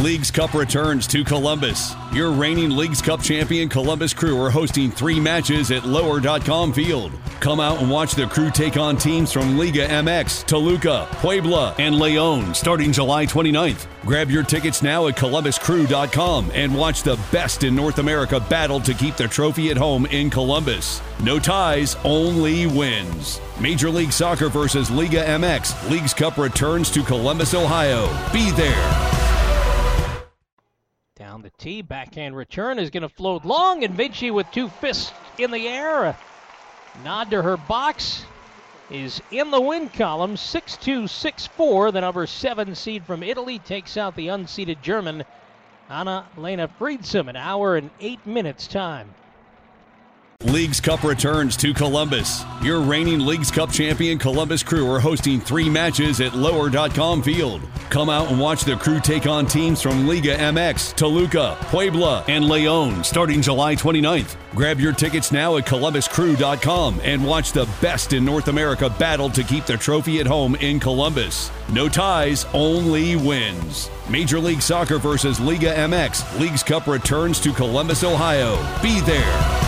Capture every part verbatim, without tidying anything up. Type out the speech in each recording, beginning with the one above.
Leagues Cup returns to Columbus. Your reigning Leagues Cup champion Columbus Crew are hosting three matches at lower dot com Field. Come out and watch the Crew take on teams from Liga M X, Toluca, Puebla, and León starting July twenty-ninth. Grab your tickets now at columbus crew dot com and watch the best in North America battle to keep the trophy at home in Columbus. No ties, only wins. Major League Soccer versus Liga M X. Leagues Cup returns to Columbus, Ohio. Be there. Down the tee, backhand return is going to float long, and Vinci with two fists in the air. A nod to her box is in the win column. six two, six four. The number seven seed from Italy takes out the unseeded German Anna-Lena Friedsam. An hour and eight minutes time. Leagues Cup returns to Columbus. Your reigning Leagues Cup champion Columbus Crew are hosting three matches at lower dot com Field. Come out and watch the Crew take on teams from Liga M X, Toluca, Puebla, and León starting July twenty-ninth. Grab your tickets now at columbus crew dot com and watch the best in North America battle to keep the trophy at home in Columbus. No ties, only wins. Major League Soccer versus Liga M X. Leagues Cup returns to Columbus, Ohio. Be there.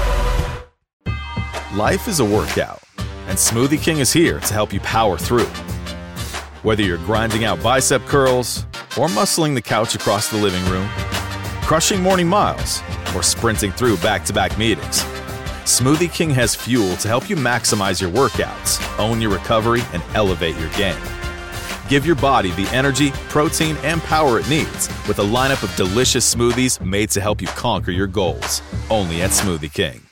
Life is a workout, and Smoothie King is here to help you power through. Whether you're grinding out bicep curls, or muscling the couch across the living room, crushing morning miles, or sprinting through back-to-back meetings, Smoothie King has fuel to help you maximize your workouts, own your recovery, and elevate your game. Give your body the energy, protein, and power it needs with a lineup of delicious smoothies made to help you conquer your goals. Only at Smoothie King.